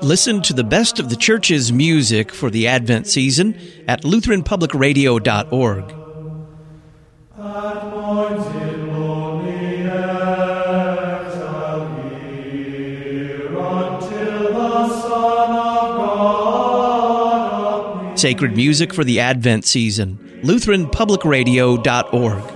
Listen to the best of the church's music for the Advent season at LutheranPublicRadio.org. Sacred music for the Advent season. LutheranPublicRadio.org.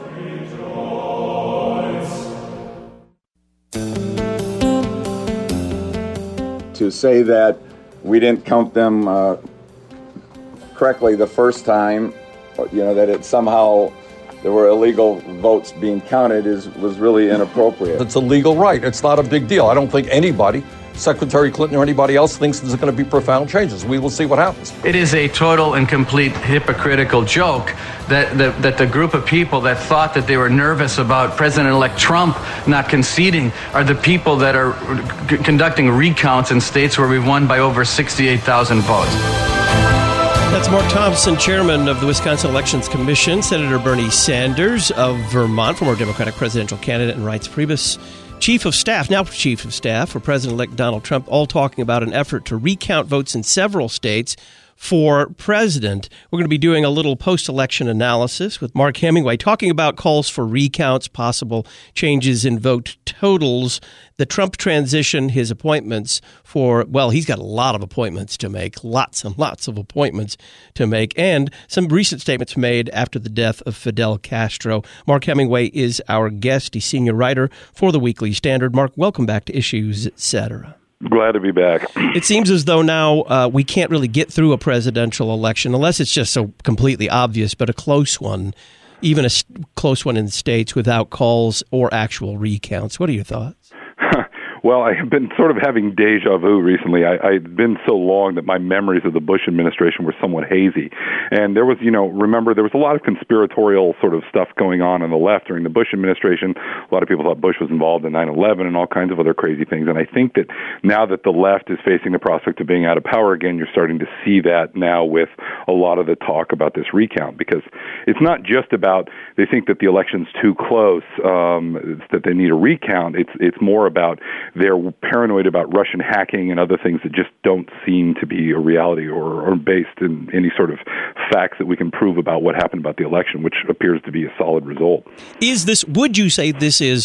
To say that we didn't count them correctly the first time, that it somehow there were illegal votes being counted was really inappropriate. It's a legal right. It's not a big deal. I don't think anybody, Secretary Clinton or anybody else, thinks there's going to be profound changes. We will see what happens. It is a total and complete hypocritical joke that the group of people that thought that they were nervous about President-elect Trump not conceding are the people that are conducting recounts in states where we've won by over 68,000 votes. That's Mark Thompson, chairman of the Wisconsin Elections Commission, Senator Bernie Sanders of Vermont, former Democratic presidential candidate, and Reince Priebus, Chief of Staff for President-elect Donald Trump, all talking about an effort to recount votes in several states for president. We're going to be doing a little post-election analysis with Mark Hemingway, talking about calls for recounts, possible changes in vote totals, the Trump transition, his appointments he's got a lot of appointments to make, lots and lots of appointments to make, and some recent statements made after the death of Fidel Castro. Mark Hemingway is our guest. He's senior writer for the Weekly Standard. Mark, welcome back to Issues, Etc. Glad to be back. It seems as though now we can't really get through a presidential election unless it's just so completely obvious, but a close one, even a close one in states without calls or actual recounts. What are your thoughts? Well, I have been sort of having deja vu recently. I've been so long that my memories of the Bush administration were somewhat hazy. And there was, remember, there was a lot of conspiratorial sort of stuff going on the left during the Bush administration. A lot of people thought Bush was involved in 9/11 and all kinds of other crazy things. And I think that now that the left is facing the prospect of being out of power again, you're starting to see that now with a lot of the talk about this recount, because it's not just about they think that the election's too close, that they need a recount. It's more about they're paranoid about Russian hacking and other things that just don't seem to be a reality or based in any sort of facts that we can prove about what happened about the election, which appears to be a solid result. Would you say this is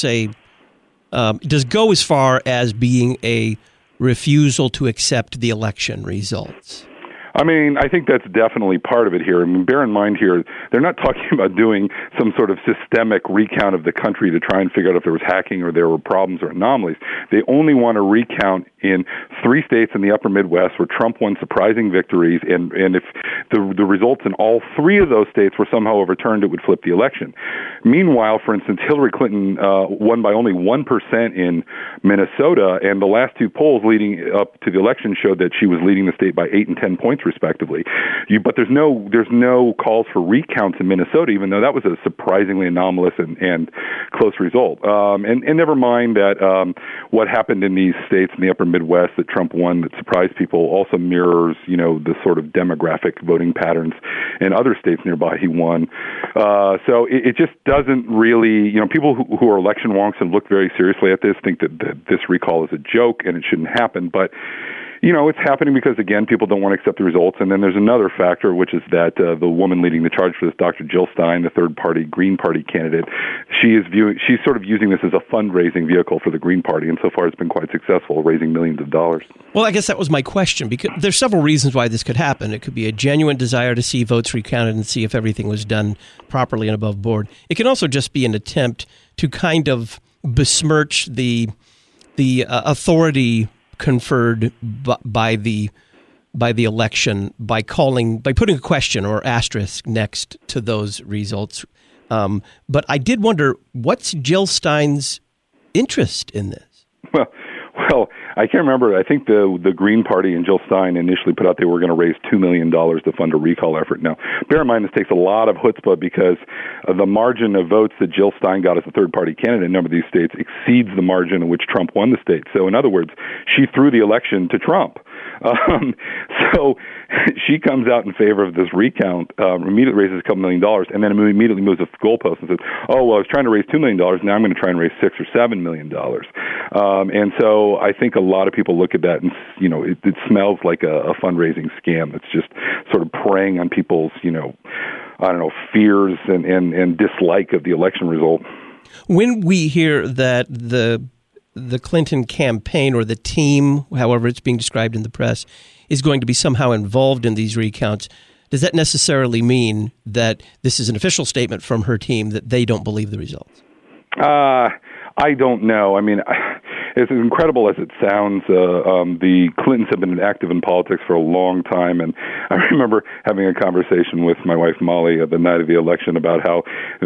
does go as far as being a refusal to accept the election results? I mean, I think that's definitely part of it here. I mean, bear in mind here, they're not talking about doing some sort of systemic recount of the country to try and figure out if there was hacking or there were problems or anomalies. They only want to recount in 3 states in the upper Midwest where Trump won surprising victories, and if the results in all 3 of those states were somehow overturned, it would flip the election. Meanwhile, for instance, Hillary Clinton won by only 1% in Minnesota, and the last 2 polls leading up to the election showed that she was leading the state by 8 and 10 points respectively. But there's no calls for recounts in Minnesota, even though that was a surprisingly anomalous and close result. And never mind that what happened in these states in the upper Midwest that Trump won that surprised people also mirrors, the sort of demographic voting patterns in other states nearby he won. So it just doesn't really, people who are election wonks and look very seriously at this think that this recall is a joke and it shouldn't happen. But it's happening because, again, people don't want to accept the results. And then there's another factor, which is that the woman leading the charge for this, Dr. Jill Stein, the third-party Green Party candidate, she's sort of using this as a fundraising vehicle for the Green Party. And so far it's been quite successful, raising millions of dollars. Well, I guess that was my question, because there's several reasons why this could happen. It could be a genuine desire to see votes recounted and see if everything was done properly and above board. It can also just be an attempt to kind of besmirch the authority conferred by the election by putting a question or asterisk next to those results. But I did wonder, what's Jill Stein's interest in this? Well, I can't remember. I think the Green Party and Jill Stein initially put out they were going to raise $2 million to fund a recall effort. Now, bear in mind, this takes a lot of chutzpah because the margin of votes that Jill Stein got as a third-party candidate in a number of these states exceeds the margin in which Trump won the state. So, in other words, she threw the election to Trump. So she comes out in favor of this recount, immediately raises a couple $2 million, and then immediately moves the goalpost and says, "Oh, well, I was trying to raise $2 million. Now I'm going to try and raise $6 or $7 million." And so I think a lot of people look at that and, it smells like a fundraising scam. It's just sort of preying on people's, fears and dislike of the election result. When we hear that the Clinton campaign or the team, however it's being described in the press, is going to be somehow involved in these recounts, does that necessarily mean that this is an official statement from her team that they don't believe the results? I don't know. I mean, as incredible as it sounds, the Clintons have been active in politics for a long time, and I remember having a conversation with my wife Molly the night of the election about how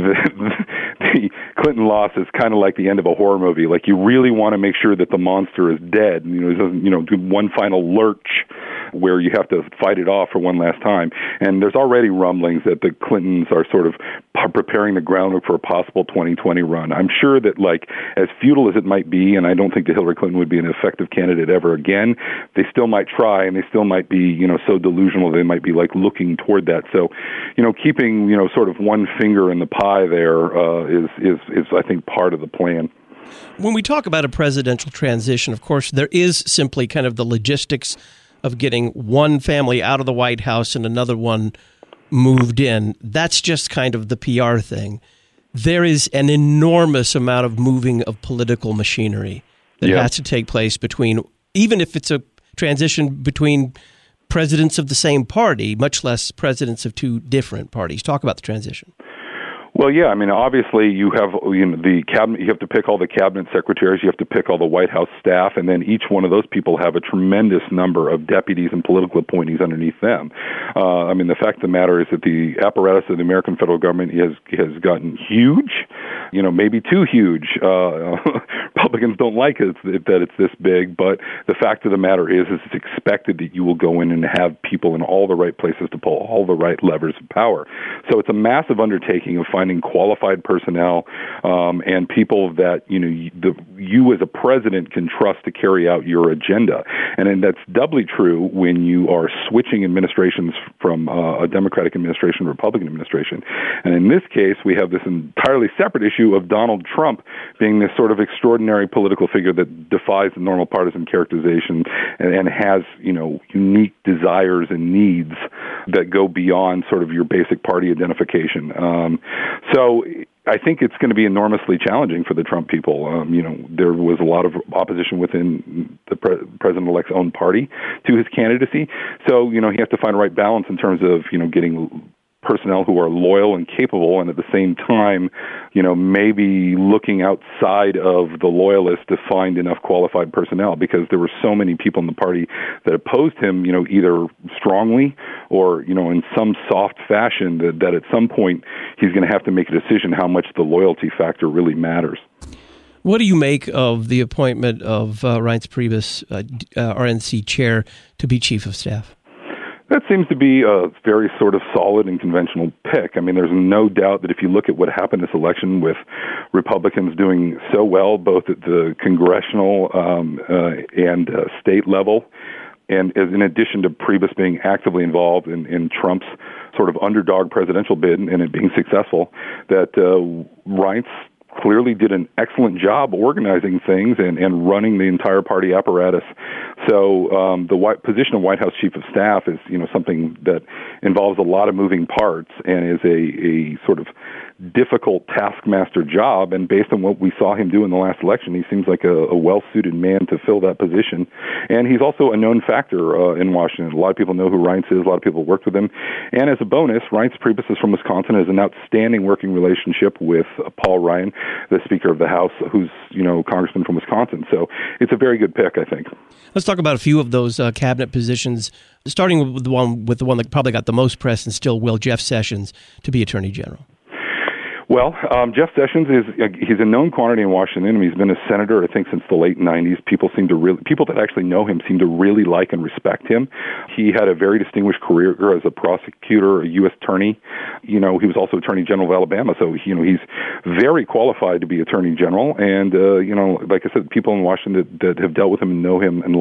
the Clinton loss is kind of like the end of a horror movie. Like, you really want to make sure that the monster is dead, and it doesn't, do one final lurch where you have to fight it off for one last time. And there's already rumblings that the Clintons are sort of preparing the groundwork for a possible 2020 run. I'm sure that, as futile as it might be, and I don't think that Hillary Clinton would be an effective candidate ever again, they still might try, and they still might be, so delusional they might be looking toward that. So, keeping, sort of one finger in the pie there is I think part of the plan. When we talk about a presidential transition, of course, there is simply kind of the logistics of getting one family out of the White House and another one moved in. That's just kind of the PR thing. There is an enormous amount of moving of political machinery that has to take place between, even if it's a transition between presidents of the same party, much less presidents of two different parties. Talk about the transition. Well, yeah, I mean, obviously you have the cabinet. You have to pick all the cabinet secretaries. You have to pick all the White House staff, and then each one of those people have a tremendous number of deputies and political appointees underneath them. I mean, the fact of the matter is that the apparatus of the American federal government has gotten huge. Maybe too huge. Republicans don't like it that it's this big, but the fact of the matter is it's expected that you will go in and have people in all the right places to pull all the right levers of power. So it's a massive undertaking of finding qualified personnel and people that you as a president can trust to carry out your agenda. And that's doubly true when you are switching administrations from a Democratic administration to a Republican administration. And in this case, we have this entirely separate issue of Donald Trump being this sort of extraordinary political figure that defies the normal partisan characterization and has, unique desires and needs that go beyond sort of your basic party identification. So I think it's going to be enormously challenging for the Trump people. There was a lot of opposition within the president-elect's own party to his candidacy. So, he has to find a right balance in terms of, getting personnel who are loyal and capable, and at the same time, maybe looking outside of the loyalists to find enough qualified personnel, because there were so many people in the party that opposed him, either strongly or, in some soft fashion that at some point he's going to have to make a decision how much the loyalty factor really matters. What do you make of the appointment of Reince Priebus, RNC chair, to be chief of staff? That seems to be a very sort of solid and conventional pick. I mean, there's no doubt that if you look at what happened this election with Republicans doing so well, both at the congressional and state level, and in addition to Priebus being actively involved in Trump's sort of underdog presidential bid and it being successful, that Reince clearly did an excellent job organizing things and running the entire party apparatus. So the position of White House Chief of Staff is, something that involves a lot of moving parts and is a sort of difficult taskmaster job. And based on what we saw him do in the last election, he seems like a well-suited man to fill that position. And he's also a known factor in Washington. A lot of people know who Reince is. A lot of people worked with him. And as a bonus, Reince Priebus is from Wisconsin, has an outstanding working relationship with Paul Ryan, the Speaker of the House, who's, congressman from Wisconsin. So it's a very good pick, I think. Let's talk about a few of those cabinet positions, starting with the one that probably got the most press and still will, Jeff Sessions, to be Attorney General. Well, Jeff Sessions he's a known quantity in Washington. He's been a senator, I think, since the late 90s. People that actually know him seem to really like and respect him. He had a very distinguished career as a prosecutor, a U.S. attorney. He was also Attorney General of Alabama, so he's very qualified to be Attorney General. And like I said, people in Washington that have dealt with him and know him and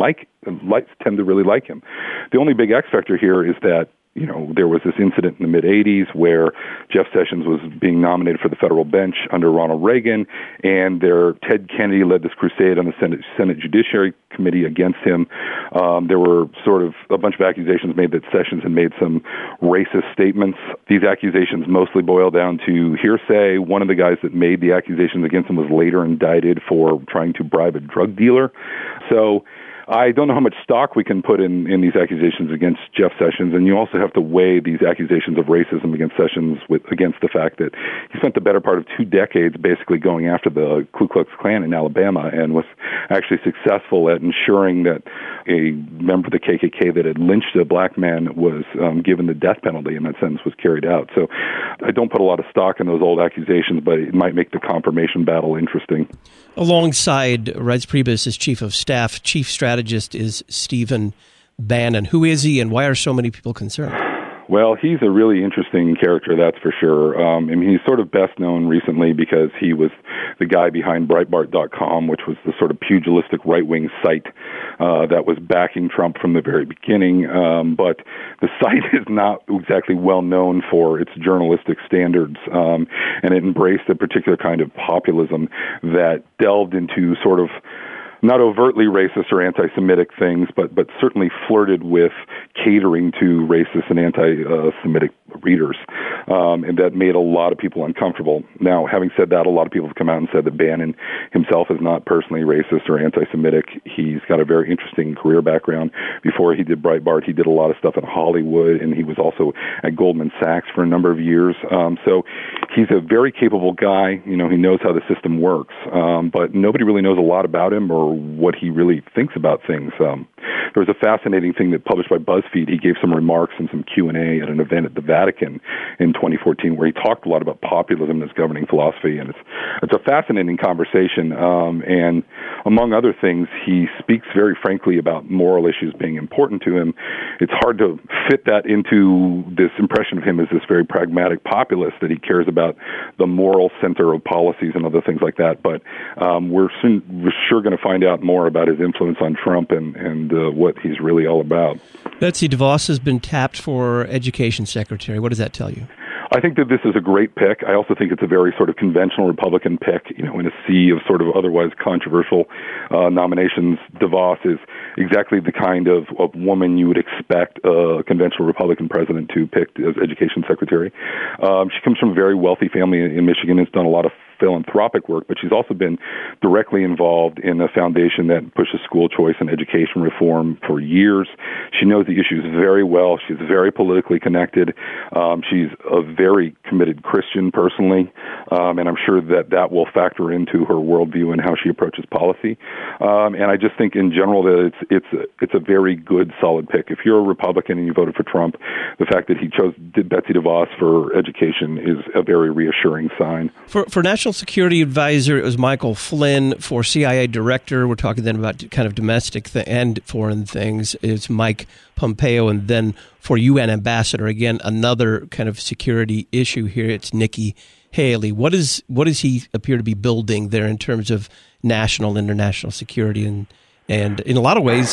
tend to really like him. The only big X factor here is that there was this incident in the mid-'80s where Jeff Sessions was being nominated for the federal bench under Ronald Reagan, and Ted Kennedy led this crusade on the Senate Judiciary Committee against him. There were sort of a bunch of accusations made that Sessions had made some racist statements. These accusations mostly boil down to hearsay. One of the guys that made the accusations against him was later indicted for trying to bribe a drug dealer. So I don't know how much stock we can put in these accusations against Jeff Sessions, and you also have to weigh these accusations of racism against Sessions against the fact that he spent the better part of 2 decades basically going after the Ku Klux Klan in Alabama and was actually successful at ensuring that a member of the KKK that had lynched a black man was given the death penalty, and that sentence was carried out. So I don't put a lot of stock in those old accusations, but it might make the confirmation battle interesting. Alongside Reince Priebus as Chief of Staff, Chief Strategist is Stephen Bannon. Who is he, and why are so many people concerned? Well, he's a really interesting character, that's for sure. He's sort of best known recently because he was the guy behind Breitbart.com, which was the sort of pugilistic right-wing site that was backing Trump from the very beginning. But the site is not exactly well known for its journalistic standards, and it embraced a particular kind of populism that delved into sort of not overtly racist or anti-Semitic things, but certainly flirted with catering to racist and anti-Semitic readers, and that made a lot of people uncomfortable. Now, having said that, a lot of people have come out and said that Bannon himself is not personally racist or anti-Semitic. He's got a very interesting career background. Before he did Breitbart, he did a lot of stuff in Hollywood, and he was also at Goldman Sachs for a number of years. So he's a very capable guy. He knows how the system works, but nobody really knows a lot about him or what he really thinks about things. There was a fascinating thing that published by BuzzFeed. He gave some remarks and some Q&A at an event at the Vatican in 2014 where he talked a lot about populism as governing philosophy, and it's a fascinating conversation. And among other things, he speaks very frankly about moral issues being important to him. It's hard to fit that into this impression of him as this very pragmatic populist that he cares about the moral center of policies and other things like that. But we're sure going to find out more about his influence on Trump and what he's really all about. Betsy DeVos has been tapped for Education Secretary. What does that tell you? I think that this is a great pick. I also think it's a very sort of conventional Republican pick, in a sea of sort of otherwise controversial nominations. DeVos is exactly the kind of woman you would expect a conventional Republican president to pick as Education Secretary. She comes from a very wealthy family in Michigan and has done a lot of philanthropic work, but she's also been directly involved in a foundation that pushes school choice and education reform for years. She knows the issues very well. She's very politically connected. She's a very committed Christian personally, and I'm sure that will factor into her worldview and how she approaches policy. And I just think in general that it's a very good, solid pick. If you're a Republican and you voted for Trump, the fact that he chose Betsy DeVos for education is a very reassuring sign. For National Security Advisor, it was Michael Flynn. For CIA Director, we're talking then about kind of domestic and foreign things, it's Mike Pompeo. And then for UN Ambassador, again, another kind of security issue here, it's Nikki Haley. What does he appear to be building there in terms of national, international security and in a lot of ways,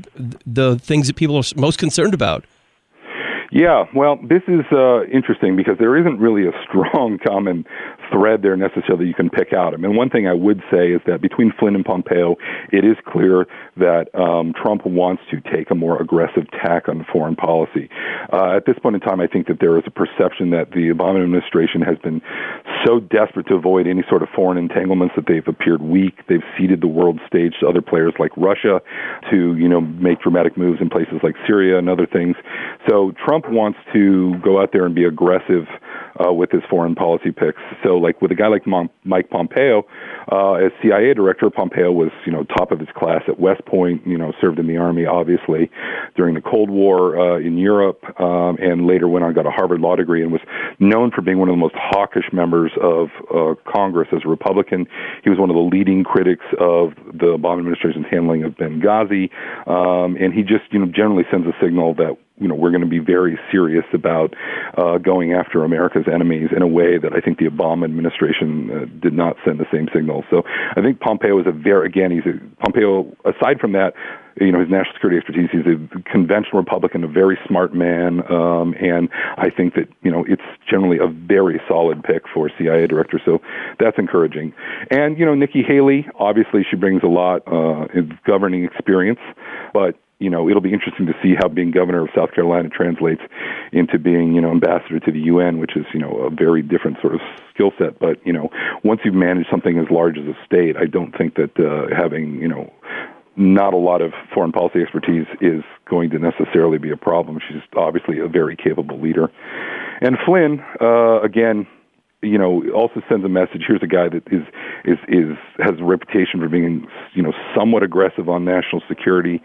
the things that people are most concerned about? Yeah, well, this is interesting because there isn't really a strong common thread there necessarily you can pick out. I mean, one thing I would say is that between Flynn and Pompeo, it is clear that Trump wants to take a more aggressive tack on foreign policy. At this point in time, I think that there is a perception that the Obama administration has been so desperate to avoid any sort of foreign entanglements that they've appeared weak. They've ceded the world stage to other players like Russia to, make dramatic moves in places like Syria and other things. So Trump wants to go out there and be aggressive with his foreign policy picks. So, like with a guy like Mike Pompeo, As CIA director, Pompeo was, top of his class at West Point, served in the Army, obviously, during the Cold War in Europe, and later went on, got a Harvard Law degree, and was known for being one of the most hawkish members of Congress as a Republican. He was one of the leading critics of the Obama administration's handling of Benghazi, and he just, generally sends a signal that we're going to be very serious about going after America's enemies in a way that I think the Obama administration did not send the same signal. So I think Pompeo is Pompeo, aside from that, his national security expertise, he's a conventional Republican, a very smart man, and I think that, it's generally a very solid pick for CIA director, so that's encouraging. And, Nikki Haley, obviously she brings a lot of governing experience, but it'll be interesting to see how being governor of South Carolina translates into being, ambassador to the UN, which is, a very different sort of skill set. But, once you've managed something as large as a state, I don't think that having, not a lot of foreign policy expertise is going to necessarily be a problem. She's obviously a very capable leader. And Flynn, again, also sends a message. Here's a guy that has a reputation for being, somewhat aggressive on national security,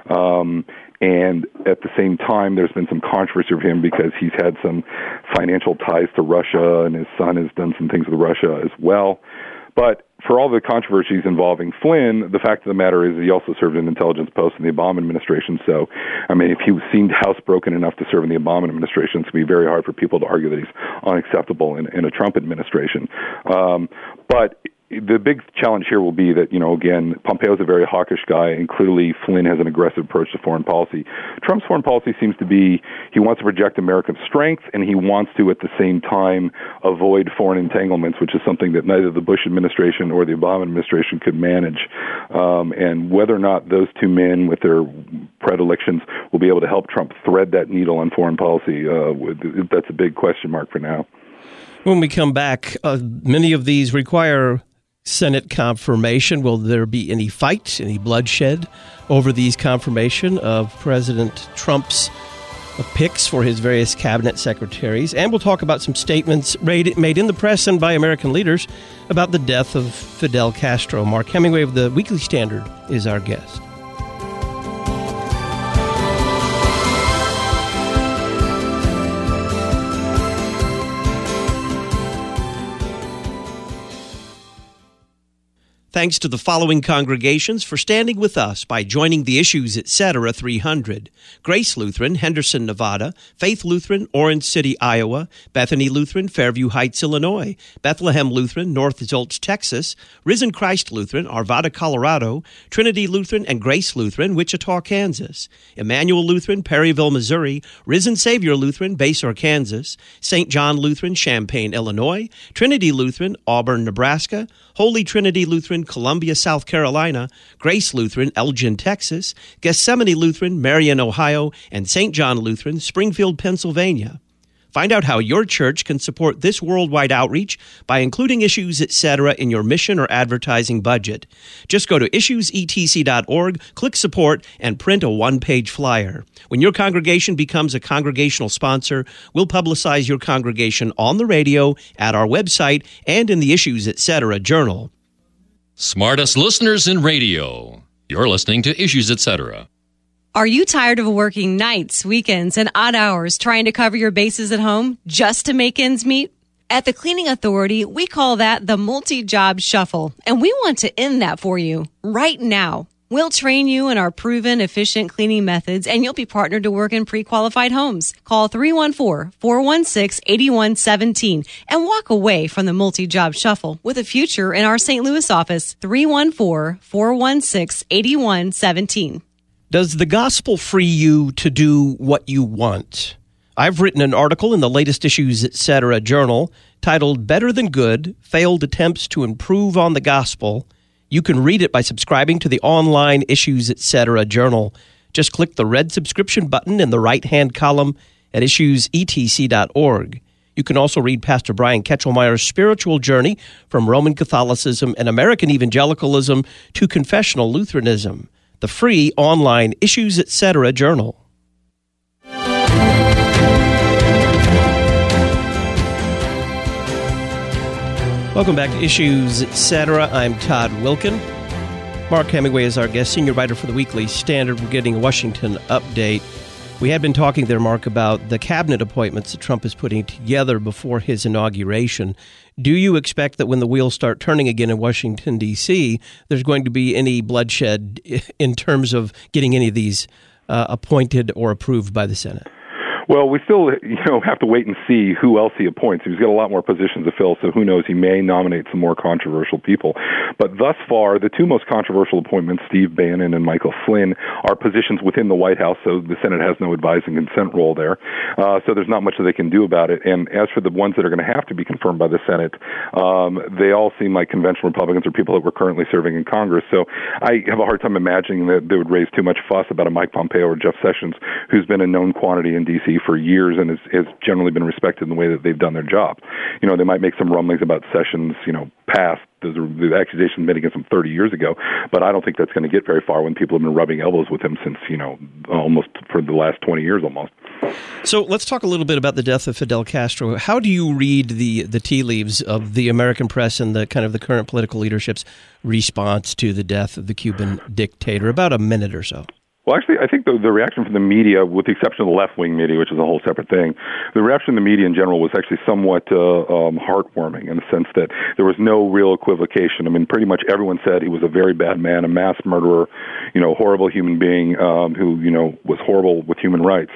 and at the same time, there's been some controversy of him because he's had some financial ties to Russia, and his son has done some things with Russia as well. But for all the controversies involving Flynn, the fact of the matter is he also served an intelligence post in the Obama administration. So, if he seemed housebroken enough to serve in the Obama administration, it's going to be very hard for people to argue that he's unacceptable in a Trump administration. But the big challenge here will be that, again, Pompeo's a very hawkish guy, and clearly Flynn has an aggressive approach to foreign policy. Trump's foreign policy seems to be he wants to project American strength, and he wants to, at the same time, avoid foreign entanglements, which is something that neither the Bush administration or the Obama administration could manage. And whether or not those two men, with their predilections, will be able to help Trump thread that needle on foreign policy, that's a big question mark for now. When we come back, many of these require Senate confirmation. Will there be any fight, any bloodshed over these confirmation of President Trump's picks for his various cabinet secretaries? And we'll talk about some statements made in the press and by American leaders about the death of Fidel Castro. Mark Hemingway of the Weekly Standard is our guest. Thanks to the following congregations for standing with us by joining the Issues Etc. 300. Grace Lutheran, Henderson, Nevada. Faith Lutheran, Orange City, Iowa. Bethany Lutheran, Fairview Heights, Illinois. Bethlehem Lutheran, North Zolch, Texas. Risen Christ Lutheran, Arvada, Colorado. Trinity Lutheran and Grace Lutheran, Wichita, Kansas. Emmanuel Lutheran, Perryville, Missouri. Risen Savior Lutheran, Basehor, Kansas. St. John Lutheran, Champaign, Illinois. Trinity Lutheran, Auburn, Nebraska. Holy Trinity Lutheran, Columbia, South Carolina, Grace Lutheran, Elgin, Texas, Gethsemane Lutheran, Marion, Ohio, and St. John Lutheran, Springfield, Pennsylvania. Find out how your church can support this worldwide outreach by including Issues Etc. in your mission or advertising budget. Just go to issuesetc.org, click Support, and print a one-page flyer. When your congregation becomes a congregational sponsor, we'll publicize your congregation on the radio, at our website, and in the Issues Etc. Journal. Smartest listeners in radio. You're listening to Issues Etc. Are you tired of working nights, weekends, and odd hours trying to cover your bases at home just to make ends meet? At the Cleaning Authority, we call that the multi-job shuffle, and we want to end that for you right now. We'll train you in our proven, efficient cleaning methods, and you'll be partnered to work in pre-qualified homes. Call 314-416-8117 and walk away from the multi-job shuffle with a future in our St. Louis office, 314-416-8117. Does the gospel free you to do what you want? I've written an article in the latest Issues Etc. journal titled Better Than Good, Failed Attempts to Improve on the Gospel. You can read it by subscribing to the online Issues Etc. journal. Just click the red subscription button in the right-hand column at issuesetc.org. You can also read Pastor Brian Ketchelmeyer's spiritual journey from Roman Catholicism and American evangelicalism to confessional Lutheranism. The free online Issues Etc. journal. Welcome back to Issues Etc. I'm Todd Wilken. Mark Hemingway is our guest, senior writer for the Weekly Standard. We're getting a Washington update. We had been talking there, Mark, about the cabinet appointments that Trump is putting together before his inauguration. Do you expect that when the wheels start turning again in Washington, D.C., there's going to be any bloodshed in terms of getting any of these appointed or approved by the Senate? Well, we still, have to wait and see who else he appoints. He's got a lot more positions to fill, so who knows? He may nominate some more controversial people. But thus far, the two most controversial appointments, Steve Bannon and Michael Flynn, are positions within the White House, so the Senate has no advising consent role there. So there's not much that they can do about it. And as for the ones that are going to have to be confirmed by the Senate, they all seem like conventional Republicans or people that were currently serving in Congress. So I have a hard time imagining that they would raise too much fuss about a Mike Pompeo or Jeff Sessions, who's been a known quantity in D.C. for years and has generally been respected in the way that they've done their job. They might make some rumblings about Sessions, past. The accusations made against him 30 years ago, but I don't think that's going to get very far when people have been rubbing elbows with him since, almost for the last 20 years almost. So let's talk a little bit about the death of Fidel Castro. How do you read the tea leaves of the American press and the kind of the current political leadership's response to the death of the Cuban dictator? About a minute or so. Well, actually, I think the reaction from the media, with the exception of the left-wing media, which is a whole separate thing, the reaction of the media in general was actually somewhat heartwarming in the sense that there was no real equivocation. I mean, pretty much everyone said he was a very bad man, a mass murderer, horrible human being who, was horrible with human rights.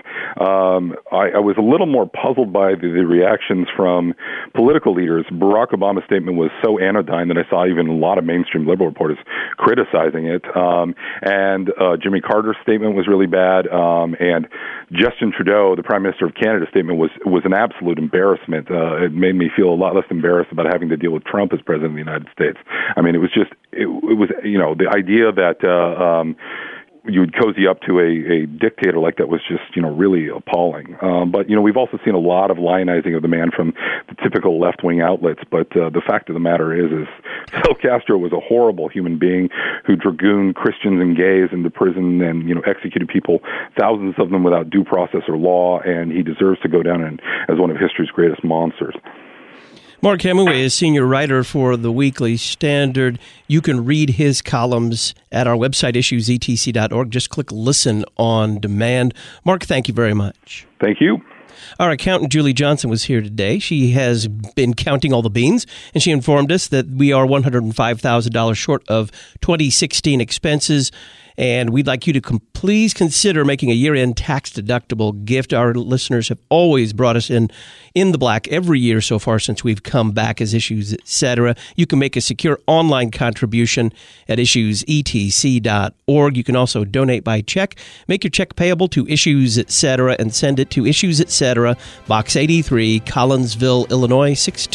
I was a little more puzzled by the reactions from political leaders. Barack Obama's statement was so anodyne that I saw even a lot of mainstream liberal reporters criticizing it. And Jimmy Carter's statement was really bad, and Justin Trudeau, the Prime Minister of Canada's statement was an absolute embarrassment. It made me feel a lot less embarrassed about having to deal with Trump as President of the United States. I mean, it was the idea that you would cozy up to a dictator like that was just, really appalling. But, we've also seen a lot of lionizing of the man from the typical left-wing outlets. But the fact of the matter is Fidel Castro was a horrible human being who dragooned Christians and gays into prison and, executed people, thousands of them without due process or law, and he deserves to go down as one of history's greatest monsters. Mark Hemingway is senior writer for the Weekly Standard. You can read his columns at our website, issuesetc.org. Just click Listen on Demand. Mark, thank you very much. Thank you. Our accountant, Julie Johnson, was here today. She has been counting all the beans, and she informed us that we are $105,000 short of 2016 expenses. And we'd like you to please consider making a year-end tax-deductible gift. Our listeners have always brought us in the black every year so far since we've come back as Issues Etc. You can make a secure online contribution at issuesetc.org. You can also donate by check. Make your check payable to Issues Etc. and send it to Issues Etc., Box 83, Collinsville, Illinois,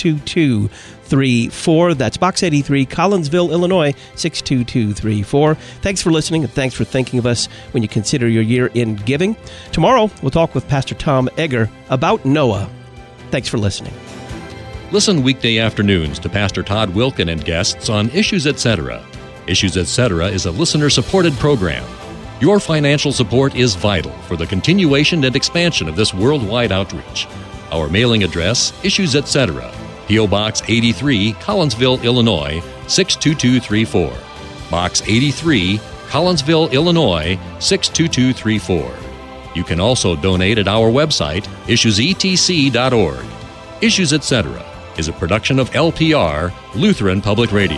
62234. That's Box 83, Collinsville, Illinois, 62234. Thanks for listening, and thanks for thinking of us when you consider your year-end giving. Tomorrow, we'll talk with Pastor Tom Egger about Noah. Thanks for listening. Listen weekday afternoons to Pastor Todd Wilken and guests on Issues Etc. Issues Etc. is a listener-supported program. Your financial support is vital for the continuation and expansion of this worldwide outreach. Our mailing address, Issues Etc., P.O. Box 83, Collinsville, Illinois, 62234. Box 83, Collinsville, Illinois, 62234. You can also donate at our website, issuesetc.org. Issues Etc. is a production of LPR, Lutheran Public Radio.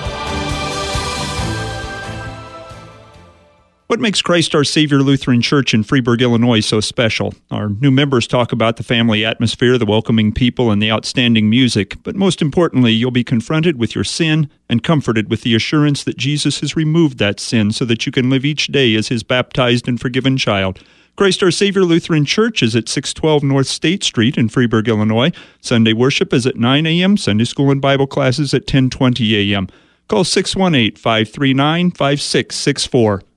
What makes Christ Our Savior Lutheran Church in Freeburg, Illinois so special? Our new members talk about the family atmosphere, the welcoming people, and the outstanding music. But most importantly, you'll be confronted with your sin and comforted with the assurance that Jesus has removed that sin so that you can live each day as His baptized and forgiven child. Christ Our Savior Lutheran Church is at 612 North State Street in Freeburg, Illinois. Sunday worship is at 9 a.m., Sunday school and Bible classes at 10:20 a.m. Call 618-539-5664.